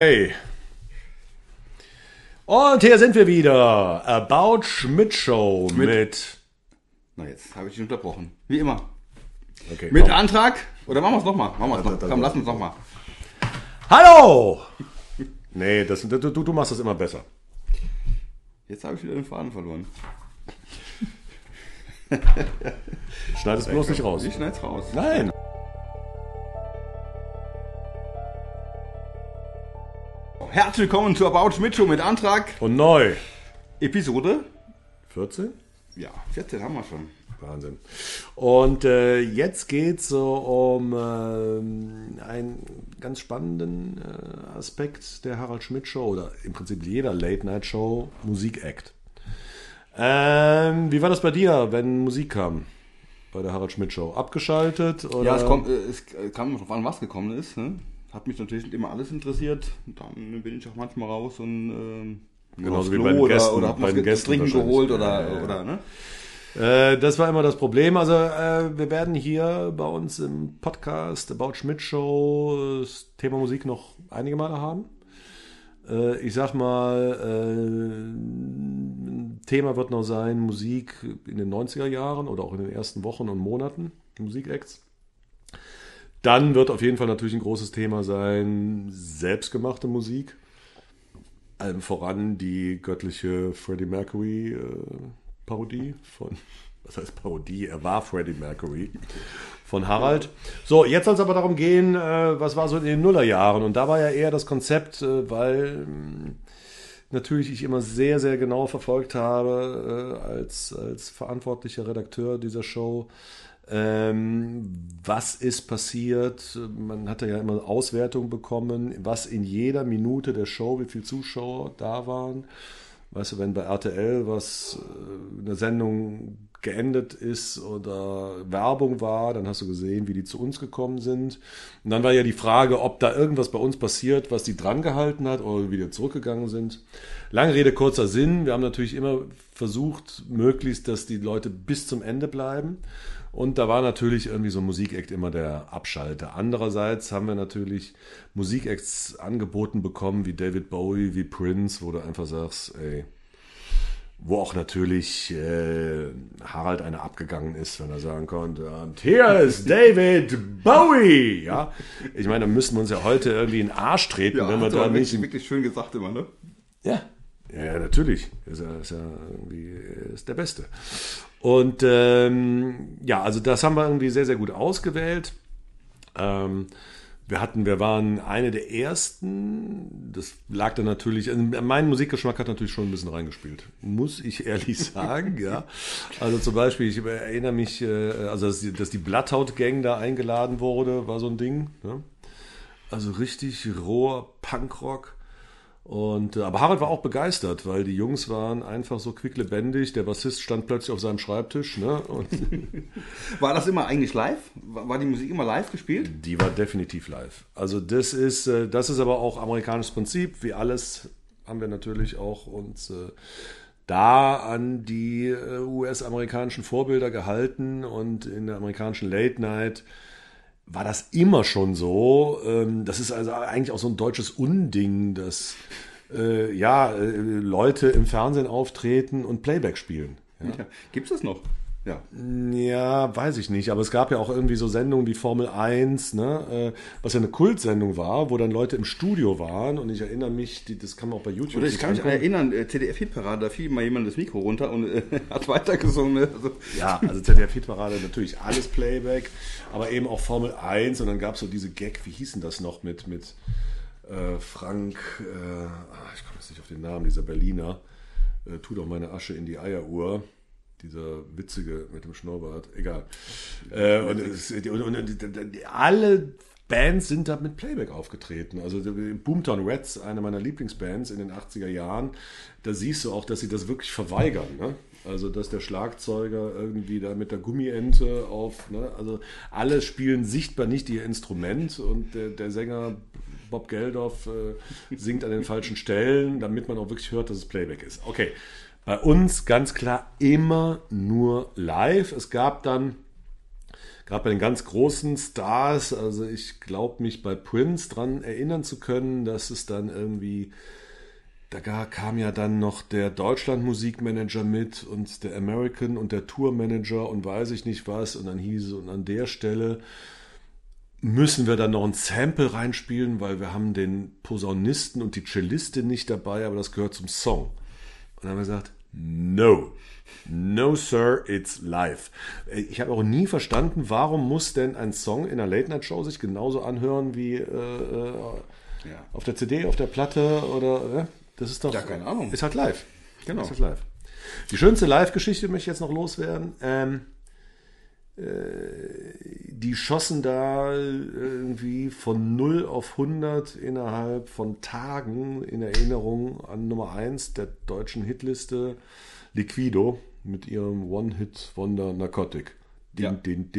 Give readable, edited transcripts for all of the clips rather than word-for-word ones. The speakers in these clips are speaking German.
Hey. Und hier sind wir wieder. About Schmidt Show mit. Na, jetzt habe ich dich unterbrochen. Wie immer. Okay, Mit komm. Antrag. Oder machen wir es nochmal? Komm, lass uns nochmal. Hallo! Nee, du machst das immer besser. Jetzt habe ich wieder den Faden verloren. Schneid es bloß nicht raus. Ich schneid's raus. Nein. Herzlich willkommen zur About Schmidt Show mit Antrag. Und neu. Episode? 14? Ja, 14 haben wir schon. Wahnsinn. Und jetzt geht es so um einen ganz spannenden Aspekt der Harald Schmidt Show oder im Prinzip jeder Late-Night-Show, Musik-Act. Wie war das bei dir, wenn Musik kam bei der Harald Schmidt Show? Abgeschaltet? Oder? Ja, es kam drauf an, was gekommen ist. Ne? Hat mich natürlich nicht immer alles interessiert. Dann bin ich auch manchmal raus und genauso aufs wie bei den Gästen, oder hab bei den was Gästen trinken geholt wahrscheinlich. oder ne? Das war immer das Problem. Also wir werden hier bei uns im Podcast About Schmidt Show das Thema Musik noch einige Male haben. Ich sag mal, ein Thema wird noch sein Musik in den 90er Jahren oder auch in den ersten Wochen und Monaten, Musikacts. Dann wird auf jeden Fall natürlich ein großes Thema sein selbstgemachte Musik. Allem voran die göttliche Freddie Mercury Parodie von, was heißt Parodie? Er war Freddie Mercury von Harald. So, jetzt soll es aber darum gehen, was war so in den Nullerjahren? Und da war ja eher das Konzept, weil natürlich ich immer sehr, sehr genau verfolgt habe, als verantwortlicher Redakteur dieser Show, was ist passiert? Man hatte ja immer Auswertungen bekommen, was in jeder Minute der Show, wie viele Zuschauer da waren. Weißt du, wenn bei RTL eine Sendung geendet ist oder Werbung war, dann hast du gesehen, wie die zu uns gekommen sind. Und dann war ja die Frage, ob da irgendwas bei uns passiert, was die dran gehalten hat oder wieder zurückgegangen sind. Lange Rede, kurzer Sinn. Wir haben natürlich immer versucht, möglichst, dass die Leute bis zum Ende bleiben. Und da war natürlich irgendwie so ein Musikakt immer der Abschalter. Andererseits haben wir natürlich Musikacts angeboten bekommen, wie David Bowie, wie Prince, wo du einfach sagst, ey, wo auch natürlich Harald einer abgegangen ist, wenn er sagen konnte, und hier ist David Bowie. Ja, ich meine, da müssen wir uns ja heute irgendwie in den Arsch treten, Ja, wenn wir da nicht... wirklich schön gesagt immer, ne? Ja, ja, natürlich. Ist der Beste. Und ja, also das haben wir irgendwie sehr, sehr gut ausgewählt. Wir waren eine der ersten. Das lag dann natürlich, also mein Musikgeschmack hat natürlich schon ein bisschen reingespielt, muss ich ehrlich sagen. Ja, also zum Beispiel, ich erinnere mich, also dass die Bloodhound Gang da eingeladen wurde, war so ein Ding. Ne? Also richtig roher Punkrock. Aber Harald war auch begeistert, weil die Jungs waren einfach so quicklebendig. Der Bassist stand plötzlich auf seinem Schreibtisch. Ne? Und War das immer eigentlich live? War die Musik immer live gespielt? die war definitiv live. Also das ist aber auch amerikanisches Prinzip. Wie alles haben wir natürlich auch uns da an die US-amerikanischen Vorbilder gehalten. Und in der amerikanischen Late Night war das immer schon so. Das ist also eigentlich auch so ein deutsches Unding, dass Leute im Fernsehen auftreten und Playback spielen. Ja. Ja. Gibt's das noch? Ja. Ja, weiß ich nicht. Aber es gab ja auch irgendwie so Sendungen wie Formel 1, ne, was ja eine Kultsendung war, wo dann Leute im Studio waren. Und ich erinnere mich, das kann man auch bei YouTube Oder ich kann mich erinnern, ZDF-Hitparade, da fiel mal jemand das Mikro runter und hat weitergesungen. Ne? Also. Ja, also ZDF-Hitparade natürlich alles Playback, aber eben auch Formel 1. Und dann gab es so diese Gag, wie hießen das noch mit Frank, ich komme jetzt nicht auf den Namen, dieser Berliner, tu doch meine Asche in die Eieruhr. Dieser witzige mit dem Schnurrbart, egal. Alle Bands sind da mit Playback aufgetreten. Also Boomtown Rats, eine meiner Lieblingsbands in den 80er Jahren, da siehst du auch, dass sie das wirklich verweigern. Ne? Also dass der Schlagzeuger irgendwie da mit der Gummiente also alle spielen sichtbar nicht ihr Instrument und der Sänger Bob Geldof singt an den falschen Stellen, damit man auch wirklich hört, dass es Playback ist. Okay. Bei uns ganz klar immer nur live. Es gab dann Gerade bei den ganz großen Stars, also ich glaube mich bei Prince dran erinnern zu können, dass es dann irgendwie, kam ja dann noch der Deutschland-Musikmanager mit und der American und der Tourmanager und weiß ich nicht was und dann hieß es, und an der Stelle müssen wir dann noch ein Sample reinspielen, weil wir haben den Posaunisten und die Cellistin nicht dabei, aber das gehört zum Song. Und dann haben wir gesagt, no. No, sir, it's live. Ich habe auch nie verstanden, warum muss denn ein Song in einer Late-Night-Show sich genauso anhören wie auf der CD, auf der Platte oder das ist doch... Ja, keine Ahnung. Ist halt live. Genau. Ist halt live. Die schönste Live-Geschichte möchte ich jetzt noch loswerden. Die schossen da irgendwie von 0 auf 100 innerhalb von Tagen in Erinnerung an Nummer 1 der deutschen Hitliste Liquido mit ihrem One-Hit-Wonder Narcotic. Ja. Kennt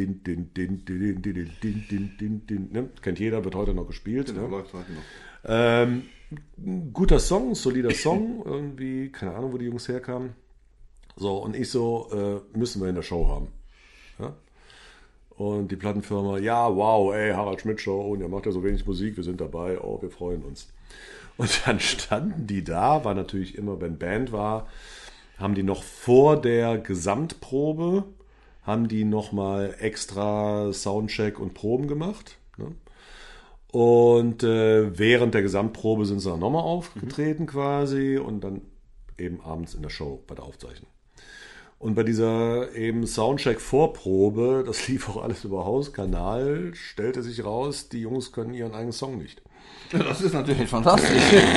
jeder, wird heute noch gespielt. Genau, Ne? läuft heute noch. Guter Song, solider Song, irgendwie, keine Ahnung, wo die Jungs herkamen. So, und ich so, müssen wir in der Show haben. Ja? Und die Plattenfirma, ja, wow, ey, Harald Schmidt Show, und ihr macht ja so wenig Musik, wir sind dabei, oh, wir freuen uns. Und dann standen die da, war natürlich immer, wenn Band war, haben die noch vor der Gesamtprobe, haben die nochmal extra Soundcheck und Proben gemacht. Ne? Und während der Gesamtprobe sind sie dann nochmal aufgetreten quasi und dann eben abends in der Show bei der Aufzeichnung. Und bei dieser eben Soundcheck-Vorprobe, das lief auch alles über Hauskanal, stellte sich raus, die Jungs können ihren eigenen Song nicht. Das ist natürlich fantastisch.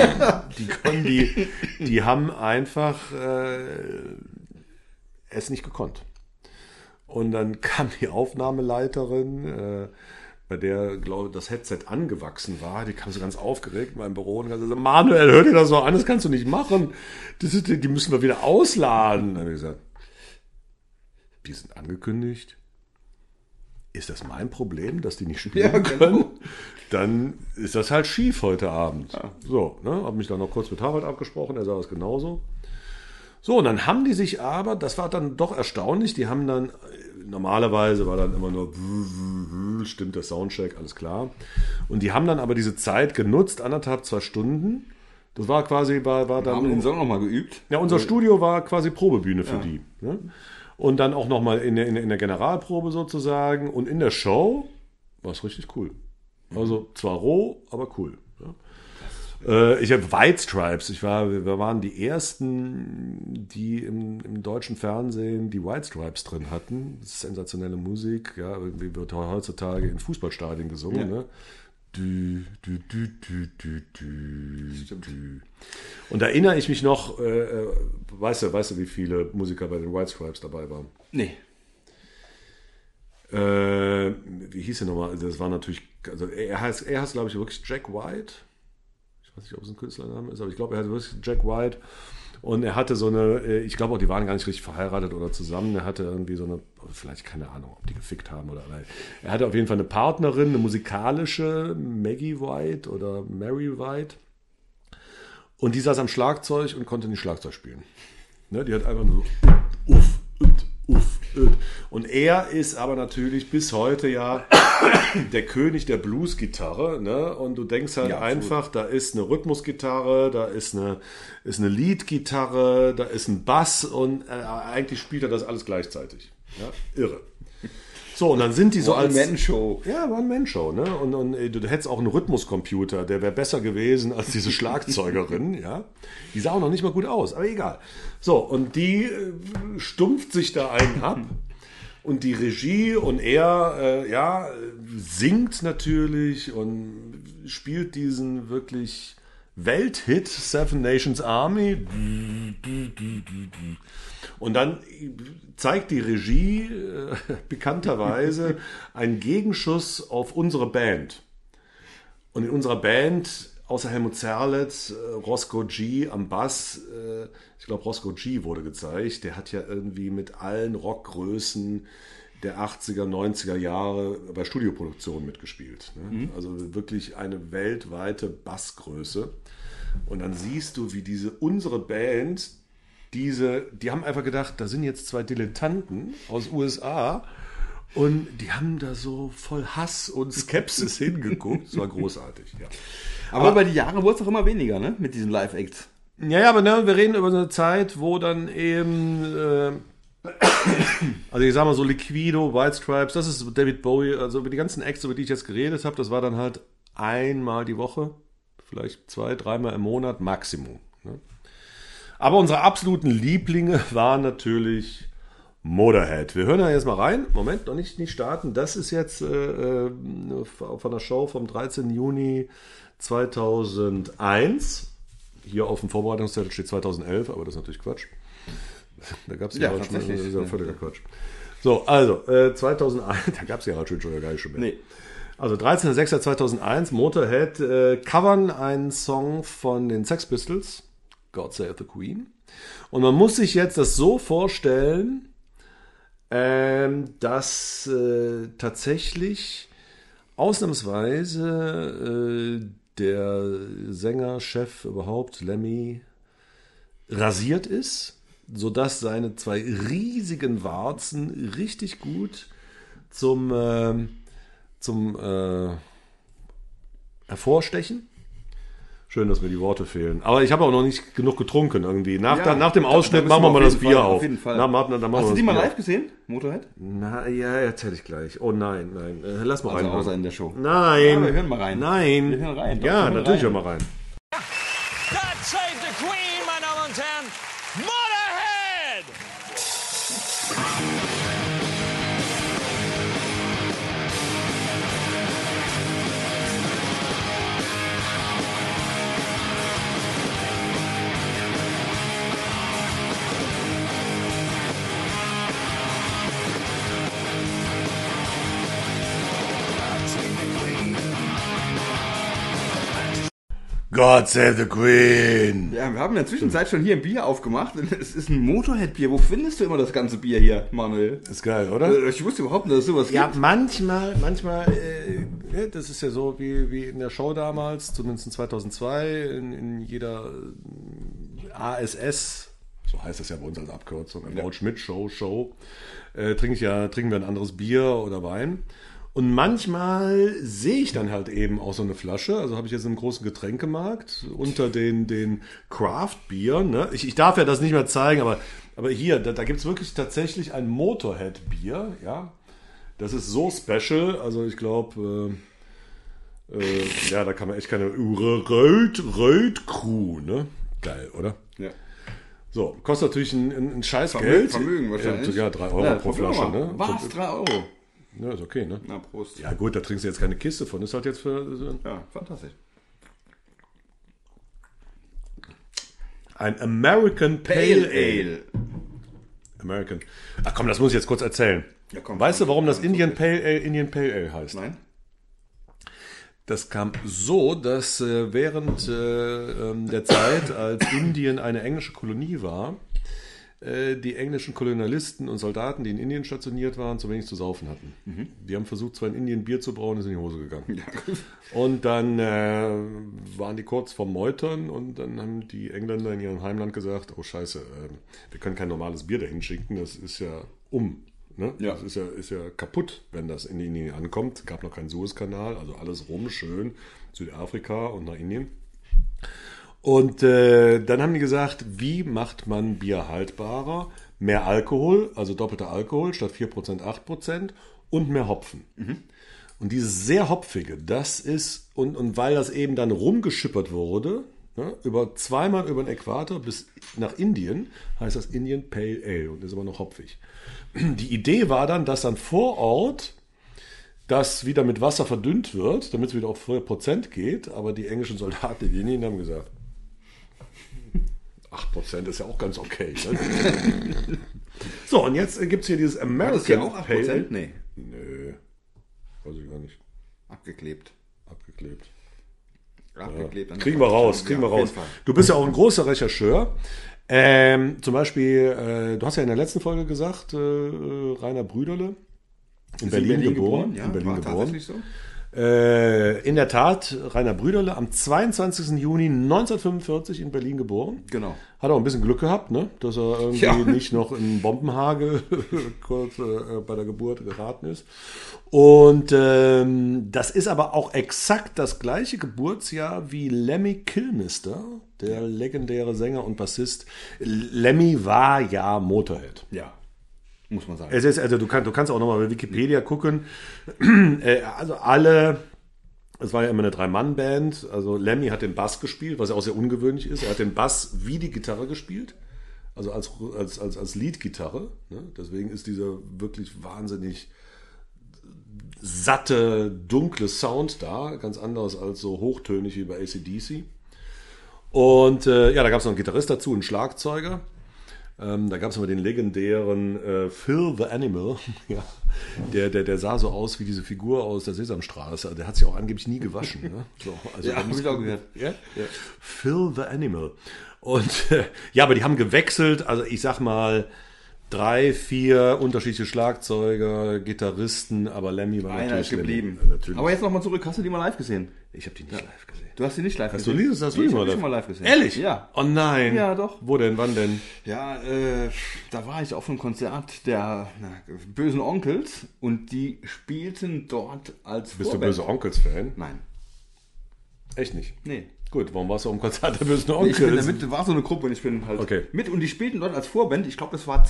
Die haben einfach es nicht gekonnt. Und dann kam die Aufnahmeleiterin, bei der, glaube ich, das Headset angewachsen war, die kam so ganz aufgeregt in meinem Büro und hat gesagt, Manuel, hör dir das so an, das kannst du nicht machen. Die müssen wir wieder ausladen. Dann habe ich gesagt, die sind angekündigt. Ist das mein Problem, dass die nicht spielen können? Genau. Dann ist das halt schief heute Abend. Ja. So, ne, habe mich dann noch kurz mit Harald abgesprochen, er sah es genauso. So, und dann haben die sich aber, das war dann doch erstaunlich, die haben dann, normalerweise war dann immer nur, stimmt der Soundcheck, alles klar. Und die haben dann aber diese Zeit genutzt, 1,5, 2 Stunden. Das war quasi, war dann... Haben den Song nochmal geübt? Ja, unser Studio war quasi Probebühne für die. Ne? Und dann auch nochmal in der Generalprobe sozusagen. Und in der Show war es richtig cool. Also zwar roh, aber cool. Ja. Ich habe White Stripes. Wir waren die ersten, die im deutschen Fernsehen die White Stripes drin hatten. Das ist sensationelle Musik. Ja, irgendwie wird heutzutage in Fußballstadien gesungen. Ja. Ne? Und da erinnere ich mich noch, weißt du, wie viele Musiker bei den White Stripes dabei waren? Nee. Wie hieß er nochmal? Das war natürlich, also er heißt glaube ich, wirklich Jack White. Ich weiß nicht, ob es ein Künstlername ist, aber ich glaube, er hatte wirklich Jack White. Und er hatte so eine, ich glaube auch, die waren gar nicht richtig verheiratet oder zusammen. Er hatte irgendwie so eine, vielleicht keine Ahnung, ob die gefickt haben oder nein. Er hatte auf jeden Fall eine Partnerin, eine musikalische, Maggie White oder Mary White. Und die saß am Schlagzeug und konnte nicht Schlagzeug spielen. Ne, die hat einfach nur so uff. Und er ist aber natürlich bis heute ja der König der Blues-Gitarre. Ne? Und du denkst halt einfach, da ist eine Rhythmusgitarre, da ist eine Lead-Gitarre, da ist ein Bass und eigentlich spielt er das alles gleichzeitig. Ja? Irre. So, und dann sind die so als... One-Man-Show. Ja, One-Man-Show, ne? Und du hättest auch einen Rhythmuscomputer, der wäre besser gewesen als diese Schlagzeugerin, ja? Die sah auch noch nicht mal gut aus, aber egal. So, und die stumpft sich da einen ab und die Regie und er, singt natürlich und spielt diesen wirklich Welthit Seven Nations Army. Und dann zeigt die Regie bekannterweise einen Gegenschuss auf unsere Band. Und in unserer Band, außer Helmut Zerlett, Roscoe G am Bass, ich glaube Roscoe G wurde gezeigt, der hat ja irgendwie mit allen Rockgrößen der 80er, 90er Jahre bei Studioproduktionen mitgespielt. Ne? Mhm. Also wirklich eine weltweite Bassgröße. Und dann siehst du, wie unsere Band, die haben einfach gedacht, da sind jetzt 2 Dilettanten aus USA Und die haben da so voll Hass und Skepsis hingeguckt. Das war großartig, ja. Aber über die Jahre wurde es auch immer weniger, ne? Mit diesen Live-Acts. Ja, aber ne, wir reden über so eine Zeit, wo dann eben, also ich sag mal so Liquido, White Stripes, das ist David Bowie, also über die ganzen Acts, über die ich jetzt geredet habe, das war dann halt einmal die Woche, vielleicht 2-, 3-mal im Monat Maximum. Ne? Aber unsere absoluten Lieblinge waren natürlich Motorhead. Wir hören da jetzt mal rein. Moment, noch nicht starten. Das ist jetzt von der Show vom 13. Juni 2001. Hier auf dem Vorbereitungszettel steht 2011, aber das ist natürlich Quatsch. Da gab es ja schon, das ist ja völliger Quatsch. So, also 2001, da gab es ja schon gar nicht schon mehr. Nee. Also 13.06.2001, Motorhead covern einen Song von den Sex Pistols, God Save the Queen. Und man muss sich jetzt das so vorstellen, dass tatsächlich ausnahmsweise der Sänger, Chef überhaupt, Lemmy, rasiert ist, sodass seine 2 riesigen Warzen richtig gut zum Hervorstechen. Schön, dass mir die Worte fehlen. Aber ich habe auch noch nicht genug getrunken irgendwie. Nach dem Ausschnitt machen wir mal das Bier auf. Auf jeden Fall. Hast du die mal live gesehen, Motorhead? Na ja, erzähl ich gleich. Oh nein. Lass mal rein. Außer in der Show. Nein. Ja, wir hören mal rein. Nein. Wir hören rein. Ja, natürlich hören wir rein. God save the Queen, meine Damen und Herren. Motorhead! God save the Queen. Ja, wir haben in der Zwischenzeit schon hier ein Bier aufgemacht. Es ist ein Motorhead-Bier. Wo findest du immer das ganze Bier hier, Manuel? Ist geil, oder? Ich wusste überhaupt nicht, dass es sowas gibt. Ja, manchmal, das ist ja so wie in der Show damals, zumindest in 2002, in jeder ASS, so heißt das ja bei uns als Abkürzung, About Schmidt Show, trinken wir ein anderes Bier oder Wein. Und manchmal sehe ich dann halt eben auch so eine Flasche, also habe ich jetzt einen großen Getränkemarkt unter den Craft-Bieren. Ne? Ich darf ja das nicht mehr zeigen, aber hier, da gibt es wirklich tatsächlich ein Motorhead-Bier. Ja? Das ist so special, also ich glaube, da kann man echt keine Röd Crew, ne? Geil, oder? Ja. So, kostet natürlich ein Scheißgeld. Vermögen wahrscheinlich. Ja, 3 Euro pro Flasche. Ne? Was? 3 Euro? Ja, ist okay, ne? Na, Prost. Ja gut, da trinkst du jetzt keine Kiste von. Ist halt jetzt für... Ja, fantastisch. Ein American Pale Ale. American. Ach komm, das muss ich jetzt kurz erzählen. Ja, komm, weißt du, warum das Indian Pale Ale heißt? Nein. Das kam so, dass während der Zeit, als Indien eine englische Kolonie war, die englischen Kolonialisten und Soldaten, die in Indien stationiert waren, zu wenig zu saufen hatten. Mhm. Die haben versucht, zwar in Indien Bier zu brauen, ist in die Hose gegangen. Ja. Und dann waren die kurz vorm Meutern und dann haben die Engländer in ihrem Heimland gesagt, oh scheiße, wir können kein normales Bier dahin schicken, das ist ja Ne? Ja. Das ist ja kaputt, wenn das in Indien ankommt. Es gab noch keinen Suezkanal, also alles rum, schön, Südafrika und nach Indien. Und dann haben die gesagt, wie macht man Bier haltbarer? Mehr Alkohol, also doppelter Alkohol, statt 4% 8% und mehr Hopfen. Mhm. Und dieses sehr hopfige, das ist, und weil das eben dann rumgeschippert wurde, ne, zweimal über den Äquator bis nach Indien, heißt das Indian Pale Ale und ist aber noch hopfig. Die Idee war dann, dass dann vor Ort das wieder mit Wasser verdünnt wird, damit es wieder auf 4% geht, aber die englischen Soldaten in Indien haben gesagt, 8% ist ja auch ganz okay. Ne? So, und jetzt gibt es hier dieses American das ja auch 8%? Pale Ale. Nee. Nö. Weiß ich gar nicht. Abgeklebt. Ja. Kriegen wir raus. Du bist ja auch ein großer Rechercheur. Zum Beispiel, du hast ja in der letzten Folge gesagt, Rainer Brüderle, in Berlin geboren. Ja, in Berlin geboren. So. In der Tat, Rainer Brüderle, am 22. Juni 1945 in Berlin geboren. Genau. Hat auch ein bisschen Glück gehabt, ne? Dass er irgendwie nicht noch in Bombenhagel kurz bei der Geburt geraten ist. Und das ist aber auch exakt das gleiche Geburtsjahr wie Lemmy Kilmister, der legendäre Sänger und Bassist. Lemmy war ja Motorhead. Ja, muss man sagen. Es ist, also du kannst auch nochmal bei Wikipedia gucken. Also es war ja immer eine 3-Mann-Band. Also Lemmy hat den Bass gespielt, was ja auch sehr ungewöhnlich ist. Er hat den Bass wie die Gitarre gespielt, also als Leadgitarre. Ne? Deswegen ist dieser wirklich wahnsinnig satte, dunkle Sound da, ganz anders als so hochtönig wie bei AC/DC. Und da gab es noch einen Gitarrist dazu, einen Schlagzeuger. Da gab es immer den legendären Phil the Animal, ja, der sah so aus wie diese Figur aus der Sesamstraße. Der hat sich auch angeblich nie gewaschen. Ne? So, also Ja, habe ich auch gehört. Ja? Ja. Phil the Animal. Und aber die haben gewechselt. Also ich sag mal 3, 4 unterschiedliche Schlagzeuger, Gitarristen, aber Lemmy war Einer ist geblieben. Lemmy. Natürlich. Aber jetzt nochmal zurück, hast du die mal live gesehen? Ich habe die nicht live gesehen. Du hast die nicht live Hast gesehen? du Ich schon hab die mal live gesehen. Ehrlich? Ja. Oh nein. Ja, doch. Wo denn? Wann denn? Ja, da war ich auf einem Konzert der Bösen Onkels und die spielten dort als Bist du Vorband. böse Onkels-Fan? Nein. Echt nicht? Nee. Gut, warum warst du am Konzert der bösen Ich Onkels? bin in der Mitte, war so eine Gruppe und ich bin halt Okay. mit und die spielten dort als Vorband. Ich glaube, das war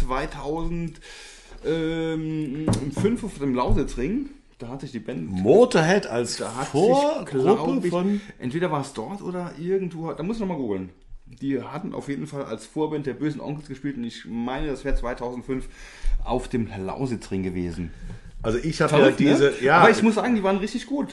2005 auf dem Lausitzring. Da hat sich die Band Motorhead als Vorgruppe glaub ich, von... entweder war es dort oder irgendwo, da muss ich nochmal googeln. Die hatten auf jeden Fall als Vorband der Bösen Onkels gespielt und ich meine, das wäre 2005 auf dem Lausitzring gewesen. Also ich habe ja Verrückt, diese... ne? Ja, Aber ich muss sagen, die waren richtig gut.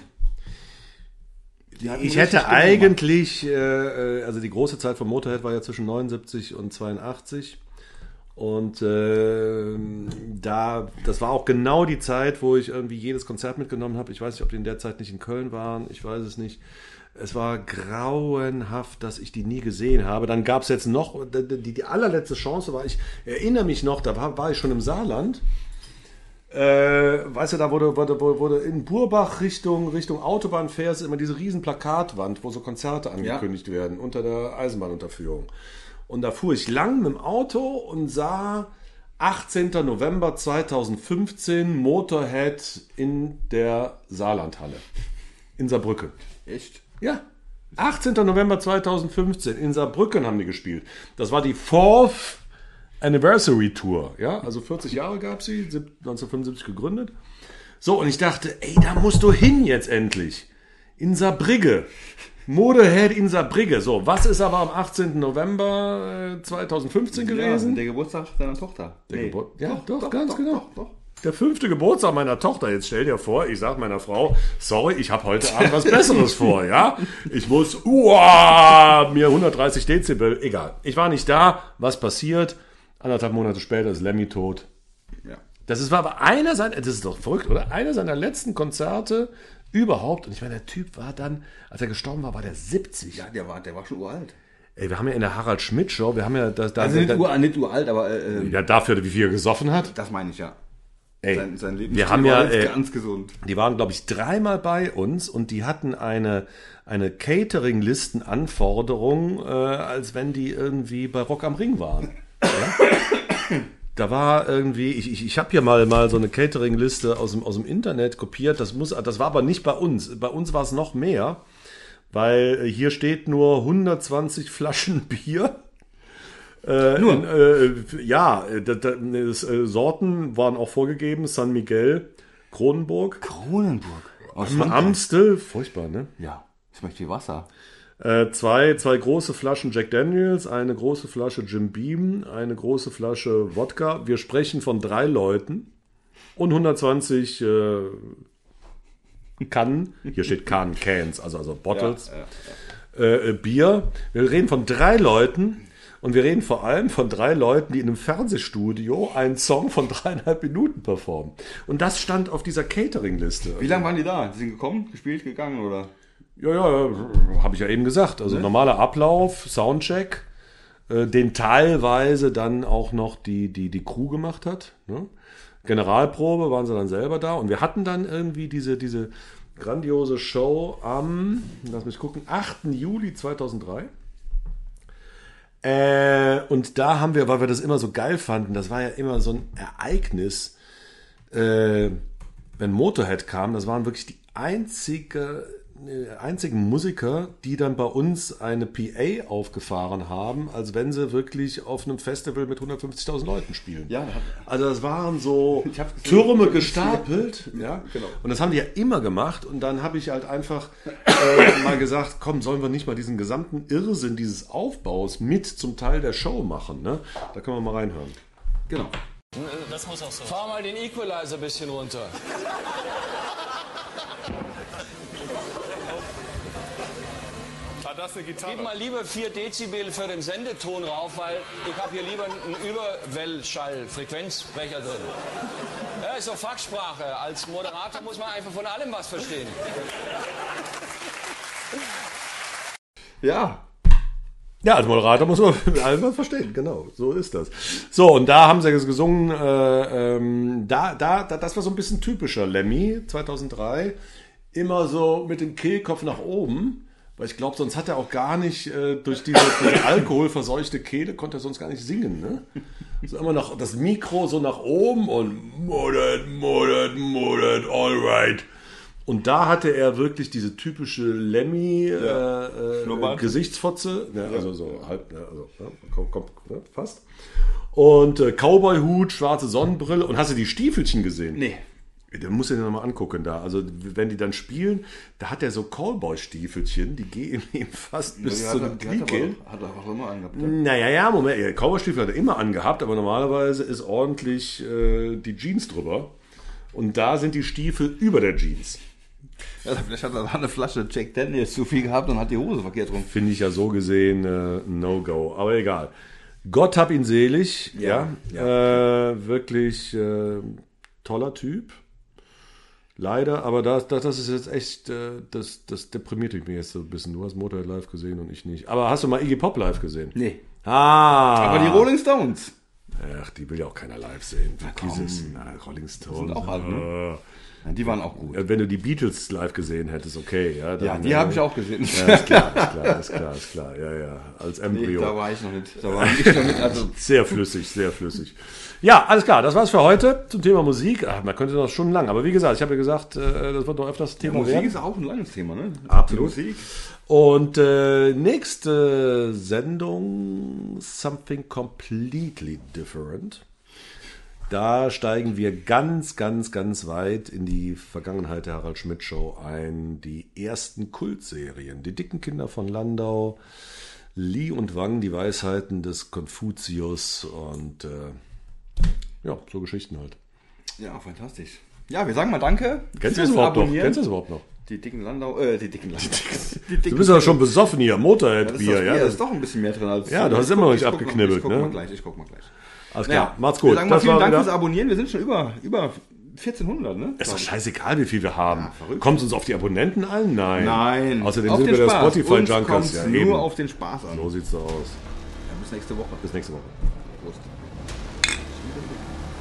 Die hatten ich richtig hätte gute Nummer. eigentlich... also die große Zeit von Motorhead war ja zwischen 79 und 82. Und das war auch genau die Zeit, wo ich irgendwie jedes Konzert mitgenommen habe. Ich weiß nicht, ob die in der Zeit nicht in Köln waren. Ich weiß es nicht. Es war grauenhaft, dass ich die nie gesehen habe. Dann gab es jetzt noch, die allerletzte Chance war, ich erinnere mich noch, da war ich schon im Saarland. Weißt du, da wurde in Burbach Richtung Autobahn fährst, immer diese riesen Plakatwand, wo so Konzerte angekündigt werden, unter der Eisenbahnunterführung. Und da fuhr ich lang mit dem Auto und sah 18. November 2015 Motorhead in der Saarlandhalle in Saarbrücken. Echt? Ja, 18. November 2015 in Saarbrücken haben die gespielt. Das war die 4th Anniversary Tour. Ja, also 40 Jahre gab sie, 1975 gegründet. So, und ich dachte, ey, da musst du hin jetzt endlich. In Saarbrügge. Motorhead in Saarbrügge. So, was ist aber am 18. November 2015 gewesen? Ja, der Geburtstag deiner Tochter. Ganz genau. Der 5. Geburtstag meiner Tochter. Jetzt stell dir vor, ich sag meiner Frau, sorry, ich habe heute Abend was Besseres vor, ja? Ich muss mir 130 Dezibel, egal. Ich war nicht da, was passiert? 1,5 Monate später ist Lemmy tot. Ja. Das war aber das ist doch verrückt, oder? Einer seiner letzten Konzerte überhaupt. Und ich meine, der Typ war dann, als er gestorben war der 70. Ja, der war schon uralt. Ey, wir haben ja in der Harald Schmidt Show, wir haben ja Also nicht uralt, aber ja, dafür, wie viel er gesoffen hat. das meine ich ja. Ey, Sein Leben wir haben ja ganz gesund. Die waren, glaube ich, 3-mal bei uns und die hatten eine Catering-Listen-Anforderung, als wenn die irgendwie bei Rock am Ring waren. Ja? Da war irgendwie, ich habe hier mal so eine Catering-Liste aus dem Internet kopiert. Das war aber nicht bei uns. Bei uns war es noch mehr, weil hier steht nur 120 Flaschen Bier. Sorten waren auch vorgegeben. San Miguel, Kronenburg. Aus Frankreich. Amstel, furchtbar, ne? Ja, ich möchte hier Wasser. Zwei große Flaschen Jack Daniels, eine große Flasche Jim Beam, eine große Flasche Wodka. Wir sprechen von 3 Leuten und 120 Kannen. Hier steht Cans, also Bottles. Bier. Wir reden von 3 Leuten und wir reden vor allem von 3 Leuten, die in einem Fernsehstudio einen Song von 3,5 Minuten performen. Und das stand auf dieser Catering-Liste. Wie lange waren die da? Die sind gekommen, gespielt, gegangen oder? Ja, habe ich ja eben gesagt. Also normaler Ablauf, Soundcheck, den teilweise dann auch noch die Crew gemacht hat. Ne? Generalprobe waren sie dann selber da und wir hatten dann irgendwie diese Grandiose Show am, lass mich gucken, 8. Juli 2003. Und da haben wir, weil wir das immer so geil fanden, das war ja immer so ein Ereignis, wenn Motorhead kam, das waren wirklich die einzigen Musiker, die dann bei uns eine PA aufgefahren haben, als wenn sie wirklich auf einem Festival mit 150.000 Leuten spielen. Ja, also das waren so Ich hab's gesehen. Türme gestapelt. Ja? Genau. Und das haben die ja immer gemacht. Und dann habe ich halt einfach mal gesagt, komm, sollen wir nicht mal diesen gesamten Irrsinn dieses Aufbaus mit zum Teil der Show machen. Ne? Da können wir mal reinhören. Genau. Das muss auch so. Fahr mal den Equalizer ein bisschen runter. War das eine Gitarre? Gib mal lieber 4 Dezibel für den Sendeton rauf, weil ich habe hier lieber einen Überwellschall, Frequenzbrecher drin. Ja, ist doch Fachsprache. Als Moderator muss man einfach von allem was verstehen. Ja. Ja, als Moderator muss man mit allem was verstehen, genau, so ist das. So, und da haben sie gesungen, das war so ein bisschen typischer Lemmy, 2003, immer so mit dem Kehlkopf nach oben, weil ich glaube, sonst hat er auch gar nicht, durch diese alkoholverseuchte Kehle, konnte er sonst gar nicht singen, ne? So immer noch das Mikro so nach oben und Modet, all right. Und da hatte er wirklich diese typische Lemmy-Gesichtsfotze. Ja, also so halb, fast. Und Cowboy-Hut, schwarze Sonnenbrille. Und hast du die Stiefelchen gesehen? Nee. Da musst du dir nochmal angucken da. Also wenn die dann spielen, da hat er so Cowboy-Stiefelchen, die gehen ihm fast bis zu den Kniekehlen. Hat er auch immer angehabt. Naja, Moment. Cowboy-Stiefel hat er immer angehabt, aber normalerweise ist ordentlich die Jeans drüber. Und da sind die Stiefel über der Jeans. Ja, vielleicht hat er eine Flasche Jack Daniels zu viel gehabt und hat die Hose verkehrt rum. Finde ich ja so gesehen No-Go. Aber egal. Gott hab ihn selig. Ja. Wirklich toller Typ. Leider, aber das ist jetzt echt, das deprimiert mich jetzt so ein bisschen. Du hast Motorhead live gesehen und ich nicht. Aber hast du mal Iggy Pop live gesehen? Nee. Ah. Aber die Rolling Stones. Ach, die will ja auch keiner live sehen. Rolling Stones. Sind auch alt, ne? Ja, die waren auch gut. Wenn du die Beatles live gesehen hättest, okay. Ja, dann, Ja, die habe ich auch gesehen. Ja, ist klar. Ja. Als Embryo. Nee, da war ich noch nicht. Da war ich noch nicht. Also, Sehr flüssig. Ja, alles klar, das war's für heute zum Thema Musik. Ach, man könnte noch stundenlang, aber wie gesagt, ich habe ja gesagt, das wird doch öfters Thema Musik werden. ist auch ein langes Thema, ne? Absolut. Musik. Und nächste Sendung, something completely different. Da steigen wir ganz weit in die Vergangenheit der Harald Schmidt Show ein. Die ersten Kultserien, die dicken Kinder von Landau, Li und Wang, die Weisheiten des Konfuzius und ja, so Geschichten halt. Ja, fantastisch. Ja, wir sagen mal Danke. Kennst du das überhaupt noch? Die dicken Landau, die dicken Landau. Du bist ja schon besoffen hier, Motorhead-Bier. Ja, ist doch ein bisschen mehr drin als... Ja, du hast immer noch nicht abgeknibbelt, ich guck mal gleich. Alles klar, Ja, macht's gut. Wir sagen mal Das vielen war Dank wieder- fürs Abonnieren. Wir sind schon über 1400, ne? Ist doch scheißegal, wie viel wir haben. Ja, verrückt. Kommt es uns auf die Abonnenten an? Nein. Außerdem auf sind den wir der Spaß. Uns Spotify-Junkers. kommt's Ja, nur eben. auf den Spaß an. So sieht's so aus. Ja, bis nächste Woche. Bis nächste Woche. Prost.